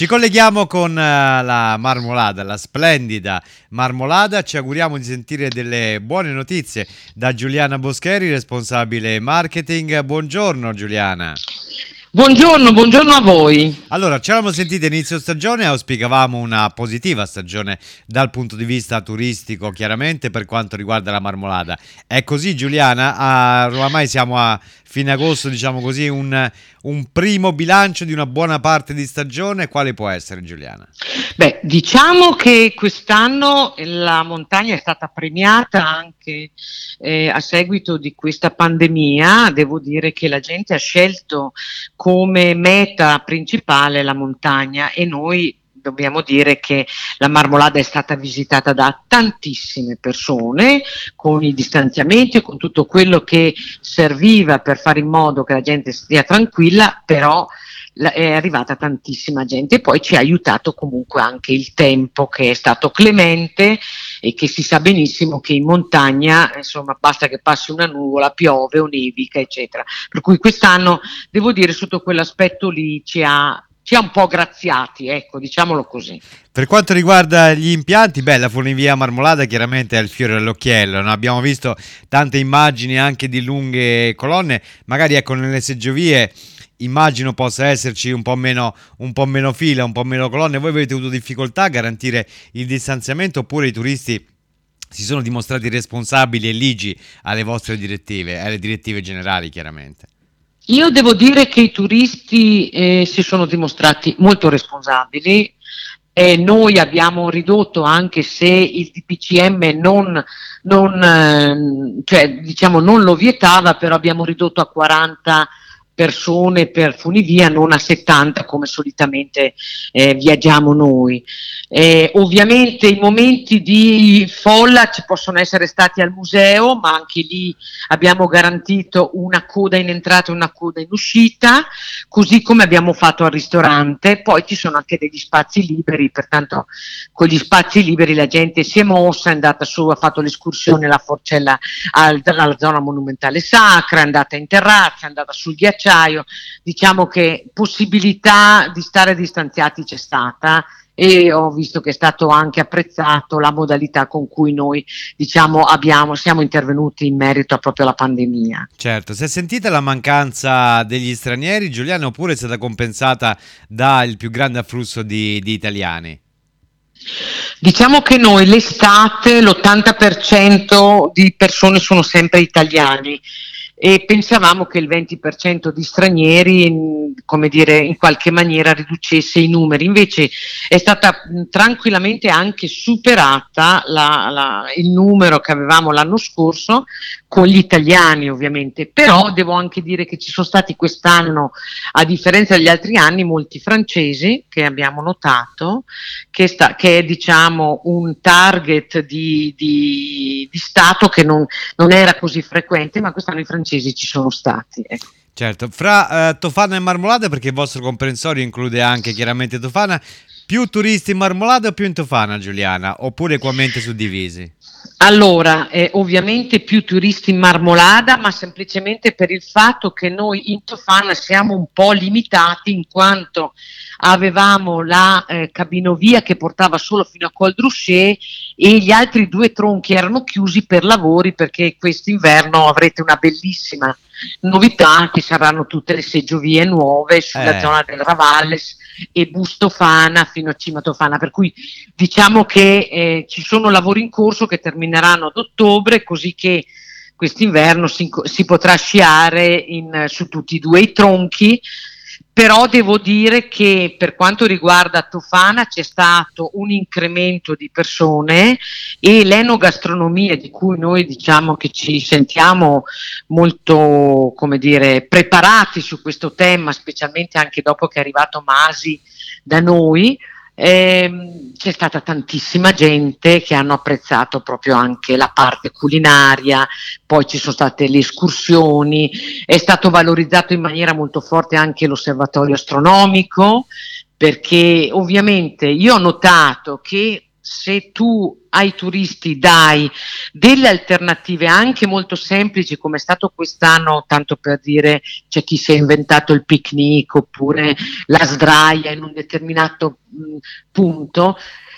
Ci colleghiamo con la Marmolada, la splendida Marmolada. Ci auguriamo di sentire delle buone notizie da Giuliana Boscheri, responsabile marketing. Buongiorno Giuliana. Buongiorno a voi. Allora, ci eravamo sentiti inizio stagione, auspicavamo una positiva stagione dal punto di vista turistico, chiaramente per quanto riguarda la Marmolada. È così Giuliana? Oramai siamo a fine agosto, diciamo così, un primo bilancio di una buona parte di stagione. Quale può essere, Giuliana? Beh, diciamo che quest'anno la montagna è stata premiata anche a seguito di questa pandemia. Devo dire che la gente ha scelto come meta principale la montagna e noi dobbiamo dire che la Marmolada è stata visitata da tantissime persone con i distanziamenti e con tutto quello che serviva per fare in modo che la gente stia tranquilla, però è arrivata tantissima gente e poi ci ha aiutato comunque anche il tempo che è stato clemente e che si sa benissimo che in montagna insomma basta che passi una nuvola, piove o nevica eccetera, per cui quest'anno devo dire sotto quell'aspetto lì ci ha un po' graziati, ecco, diciamolo così. Per quanto riguarda gli impianti, la funivia Marmolada chiaramente è il fiore all'occhiello, no? Abbiamo visto tante immagini anche di lunghe colonne, magari ecco nelle seggiovie immagino possa esserci un po' meno fila, un po' meno colonne. Voi avete avuto difficoltà a garantire il distanziamento oppure i turisti si sono dimostrati responsabili e ligi alle vostre direttive, alle direttive generali chiaramente? Io devo dire che i turisti si sono dimostrati molto responsabili. Noi abbiamo ridotto, anche se il DPCM non lo vietava, però abbiamo ridotto a 40 persone per funivia, non a 70 come solitamente viaggiamo noi. Ovviamente i momenti di folla ci possono essere stati al museo, ma anche lì abbiamo garantito una coda in entrata e una coda in uscita, così come abbiamo fatto al ristorante. Poi ci sono anche degli spazi liberi, pertanto con gli spazi liberi la gente si è mossa, è andata su, ha fatto l'escursione alla Forcella, alla zona monumentale sacra, è andata in terrazza, è andata sul ghiacciaio. Diciamo che possibilità di stare distanziati c'è stata e ho visto che è stato anche apprezzato la modalità con cui noi siamo intervenuti in merito proprio alla pandemia. Certo, si è sentita la mancanza degli stranieri, Giuliano, oppure è stata compensata dal più grande afflusso di italiani? Diciamo che noi l'estate l'80% di persone sono sempre italiani e pensavamo che il 20% di stranieri, come dire, in qualche maniera riducesse i numeri. Invece è stata tranquillamente anche superata il numero che avevamo l'anno scorso con gli italiani ovviamente, però devo anche dire che ci sono stati quest'anno, a differenza degli altri anni, molti francesi che abbiamo notato, che è diciamo un target di stato che non era così frequente, ma quest'anno i francesi ci sono stati. Ecco. Certo, fra Tofana e Marmolada, perché il vostro comprensorio include anche chiaramente Tofana, più turisti in Marmolada o più in Tofana, Giuliana? Oppure equamente suddivisi? Allora, ovviamente più turisti in Marmolada, ma semplicemente per il fatto che noi in Tofana siamo un po' limitati in quanto avevamo la cabinovia che portava solo fino a Col d'Ruchet e gli altri due tronchi erano chiusi per lavori, perché quest'inverno avrete una bellissima novità, che saranno tutte le seggiovie nuove sulla zona del Ravalles e Bustofana fino a Cima Tofana, per cui diciamo che ci sono lavori in corso che termineranno ad ottobre, così che quest'inverno si potrà sciare su tutti e due i tronchi. Però devo dire che per quanto riguarda Tofana c'è stato un incremento di persone e l'enogastronomia, di cui noi diciamo che ci sentiamo molto, come dire, preparati su questo tema, specialmente anche dopo che è arrivato Masi da noi, c'è stata tantissima gente che hanno apprezzato proprio anche la parte culinaria, poi ci sono state le escursioni, è stato valorizzato in maniera molto forte anche l'osservatorio astronomico, perché ovviamente io ho notato che se tu ai turisti dai delle alternative anche molto semplici, come è stato quest'anno, tanto per dire, c'è chi si è inventato il picnic oppure la sdraia in un determinato punto,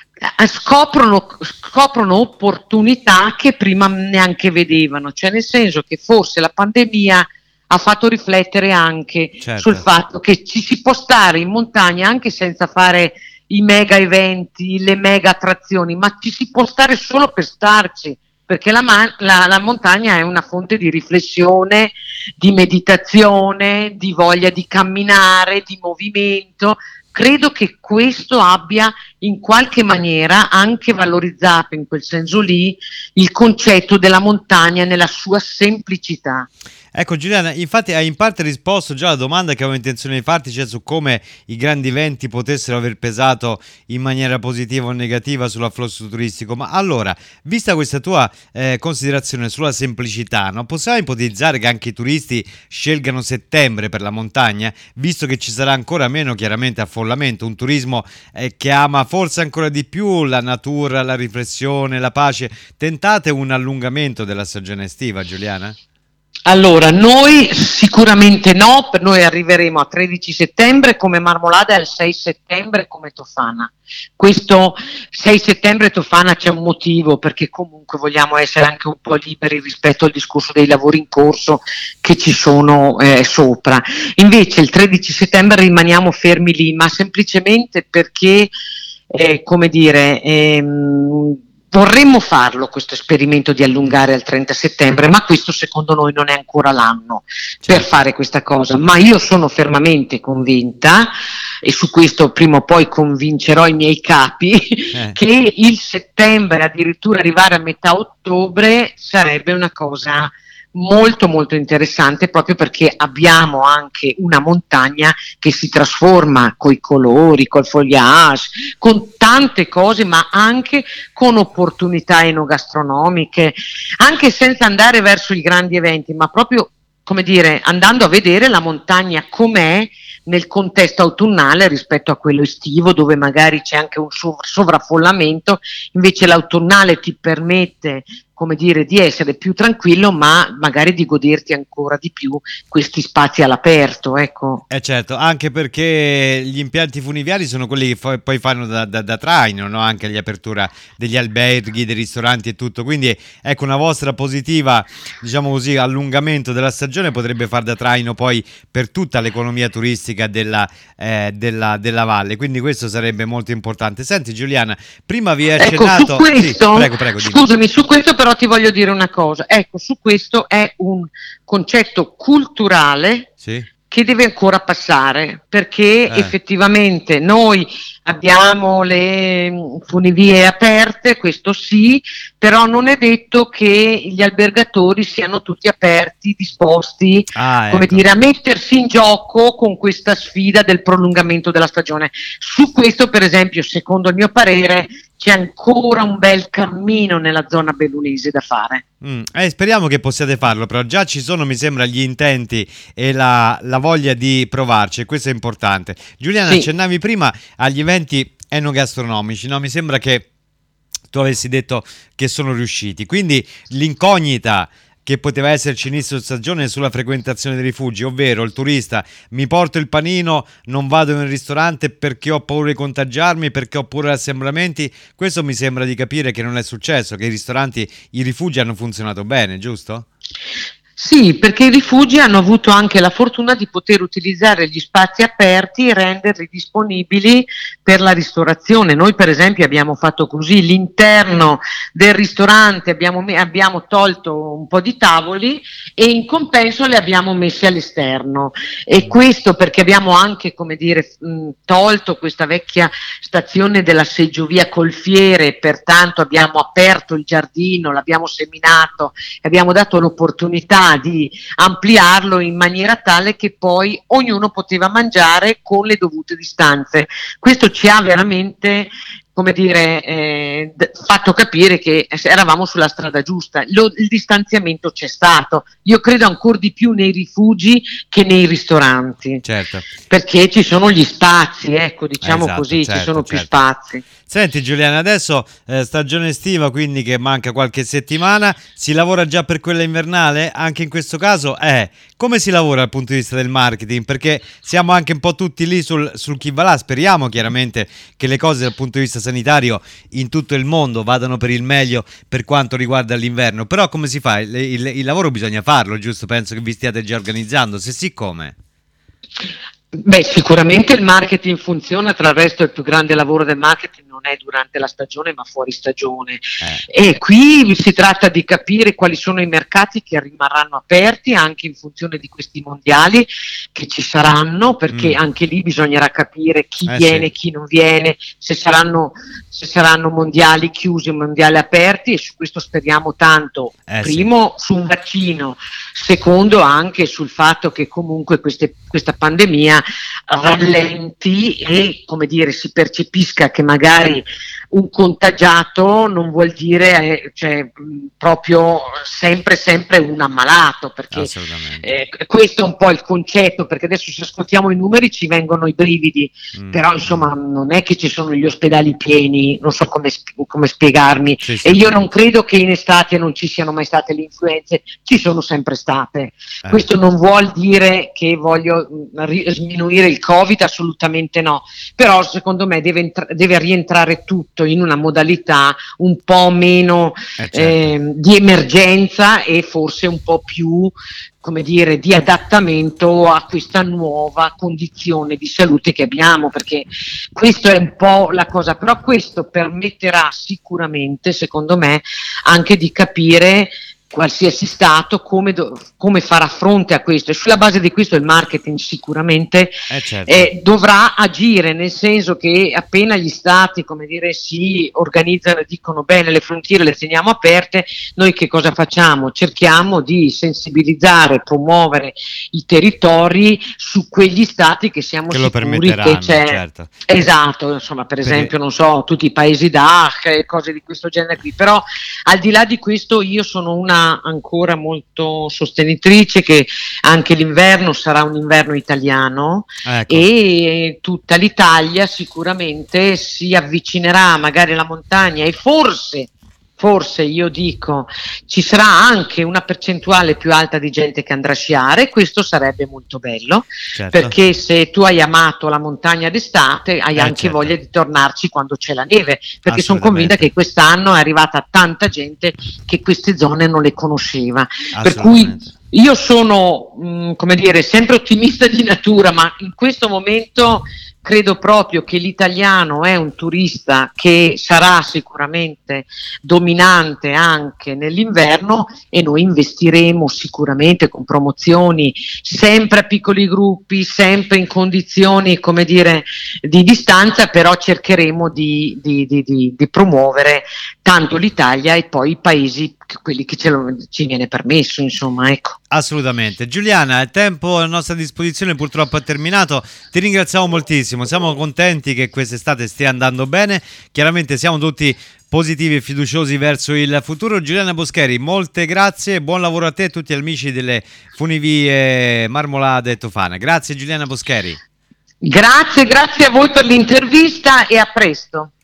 scoprono opportunità che prima neanche vedevano, cioè nel senso che forse la pandemia ha fatto riflettere anche sul fatto che ci si può stare in montagna anche senza fare i mega eventi, le mega attrazioni, ma ci si può stare solo per starci, perché la montagna è una fonte di riflessione, di meditazione, di voglia di camminare, di movimento. Credo che questo abbia in qualche maniera anche valorizzato in quel senso lì il concetto della montagna nella sua semplicità. Ecco Giuliana, infatti hai in parte risposto già alla domanda che avevo intenzione di farti, cioè su come i grandi eventi potessero aver pesato in maniera positiva o negativa sull'afflusso turistico, ma allora, vista questa tua considerazione sulla semplicità, no? Possiamo ipotizzare che anche i turisti scelgano settembre per la montagna, visto che ci sarà ancora meno chiaramente affollamento, un turismo che ama forse ancora di più la natura, la riflessione, la pace. Tentate un allungamento della stagione estiva, Giuliana? Allora, noi sicuramente no, per noi arriveremo a 13 settembre come Marmolada e al 6 settembre come Tofana. Questo 6 settembre Tofana c'è un motivo, perché comunque vogliamo essere anche un po' liberi rispetto al discorso dei lavori in corso che ci sono sopra. Invece il 13 settembre rimaniamo fermi lì, ma semplicemente perché, come dire, vorremmo farlo questo esperimento di allungare al 30 settembre, ma questo secondo noi non è ancora l'anno per fare questa cosa, ma io sono fermamente convinta, e su questo prima o poi convincerò i miei capi, che il settembre, addirittura arrivare a metà ottobre, sarebbe una cosa molto molto interessante, proprio perché abbiamo anche una montagna che si trasforma coi colori, col foliage, con tante cose, ma anche con opportunità enogastronomiche, anche senza andare verso i grandi eventi, ma proprio, come dire, andando a vedere la montagna com'è nel contesto autunnale rispetto a quello estivo, dove magari c'è anche un sovraffollamento. Invece l'autunnale ti permette, come dire, di essere più tranquillo, ma magari di goderti ancora di più questi spazi all'aperto, ecco. Certo, anche perché gli impianti funiviali sono quelli che poi fanno da traino, no? Anche l'apertura degli alberghi, dei ristoranti e tutto, quindi ecco, una vostra positiva, diciamo così, allungamento della stagione potrebbe far da traino poi per tutta l'economia turistica della valle, quindi questo sarebbe molto importante. Senti Giuliana, prima vi hai accennato... Su questo, sì, prego, scusami, su questo però ti voglio dire una cosa, ecco, su questo è un concetto culturale, sì, che deve ancora passare, perché effettivamente noi abbiamo le funivie aperte, questo sì, però non è detto che gli albergatori siano tutti aperti, disposti, come dire, a mettersi in gioco con questa sfida del prolungamento della stagione. Su questo, per esempio, secondo il mio parere, c'è ancora un bel cammino nella zona bellunese da fare. Speriamo che possiate farlo, però già ci sono, mi sembra, gli intenti e la voglia di provarci, e questo è importante. Giuliana, sì, accennavi prima agli eventi enogastronomici, no? Mi sembra che tu avessi detto che sono riusciti, quindi l'incognita che poteva esserci inizio stagione sulla frequentazione dei rifugi, ovvero il turista: mi porto il panino, non vado nel ristorante perché ho paura di contagiarmi, perché ho paura di assembramenti. Questo mi sembra di capire che non è successo, che i rifugi hanno funzionato bene, giusto? Sì, perché i rifugi hanno avuto anche la fortuna di poter utilizzare gli spazi aperti e renderli disponibili per la ristorazione. Noi per esempio abbiamo fatto così: l'interno del ristorante abbiamo tolto un po' di tavoli e in compenso li abbiamo messi all'esterno, e questo perché abbiamo anche, come dire, tolto questa vecchia stazione della seggiovia Colfiere, e pertanto abbiamo aperto il giardino, l'abbiamo seminato, abbiamo dato l'opportunità di ampliarlo in maniera tale che poi ognuno poteva mangiare con le dovute distanze. Questo ci ha veramente come dire, fatto capire che eravamo sulla strada giusta. Il distanziamento c'è stato, io credo ancora di più nei rifugi che nei ristoranti, certo, perché ci sono gli spazi, ecco, diciamo esatto, così, certo, ci sono più certo. spazi. Senti Giuliana, adesso stagione estiva, quindi che manca qualche settimana, si lavora già per quella invernale? Anche in questo caso, come si lavora dal punto di vista del marketing? Perché siamo anche un po' tutti lì sul chi va là, speriamo chiaramente che le cose dal punto di vista sanitario in tutto il mondo vadano per il meglio per quanto riguarda l'inverno, però come si fa? Il lavoro bisogna farlo, giusto? Penso che vi stiate già organizzando, se sì come? Beh, sicuramente il marketing funziona, tra il resto il più grande lavoro del marketing non è durante la stagione ma fuori stagione, e qui si tratta di capire quali sono i mercati che rimarranno aperti anche in funzione di questi mondiali che ci saranno, perché anche lì bisognerà capire chi viene, Sì. chi non viene, se saranno mondiali chiusi o mondiali aperti, e su questo speriamo tanto. Primo, su un vaccino, secondo anche sul fatto che comunque questa pandemia rallenti e, come dire, si percepisca che magari un contagiato non vuol dire proprio sempre un ammalato, perché questo è un po' il concetto, perché adesso se ascoltiamo i numeri ci vengono i brividi, però insomma non è che ci sono gli ospedali pieni, non so come spiegarmi, e io non credo che in estate non ci siano mai state le influenze, ci sono sempre state. Questo non vuol dire che voglio sminuire il Covid, assolutamente no, però secondo me deve rientrare tutto in una modalità un po' meno di emergenza e forse un po' più, come dire, di adattamento a questa nuova condizione di salute che abbiamo, perché questo è un po' la cosa, però questo permetterà sicuramente, secondo me, anche di capire qualsiasi Stato come farà fronte a questo, e sulla base di questo il marketing sicuramente dovrà agire, nel senso che appena gli Stati, come dire, si organizzano e dicono bene, le frontiere le teniamo aperte, noi che cosa facciamo? Cerchiamo di sensibilizzare, promuovere i territori su quegli Stati che siamo sicuri che c'è. Certo. Esatto, insomma, per esempio, non so, tutti i paesi DACH e cose di questo genere qui, però al di là di questo io sono una ancora molto sostenitrice che anche l'inverno sarà un inverno italiano, e tutta l'Italia sicuramente si avvicinerà magari alla montagna, e forse io dico ci sarà anche una percentuale più alta di gente che andrà a sciare. Questo sarebbe molto bello, perché se tu hai amato la montagna d'estate hai anche voglia di tornarci quando c'è la neve, perché sono convinta che quest'anno è arrivata tanta gente che queste zone non le conosceva, per cui io sono come dire, sempre ottimista di natura, ma in questo momento credo proprio che l'italiano è un turista che sarà sicuramente dominante anche nell'inverno, e noi investiremo sicuramente con promozioni sempre a piccoli gruppi, sempre in condizioni, come dire, di distanza, però cercheremo di promuovere tanto l'Italia e poi i paesi, quelli che ci viene permesso, insomma, ecco. Assolutamente. Giuliana, il tempo a nostra disposizione purtroppo è terminato, ti ringraziamo moltissimo, siamo contenti che quest'estate stia andando bene, chiaramente siamo tutti positivi e fiduciosi verso il futuro. Giuliana Boscheri, molte grazie, buon lavoro a te e a tutti gli amici delle funivie Marmolada e Tofana. Grazie Giuliana Boscheri. Grazie a voi per l'intervista e a presto.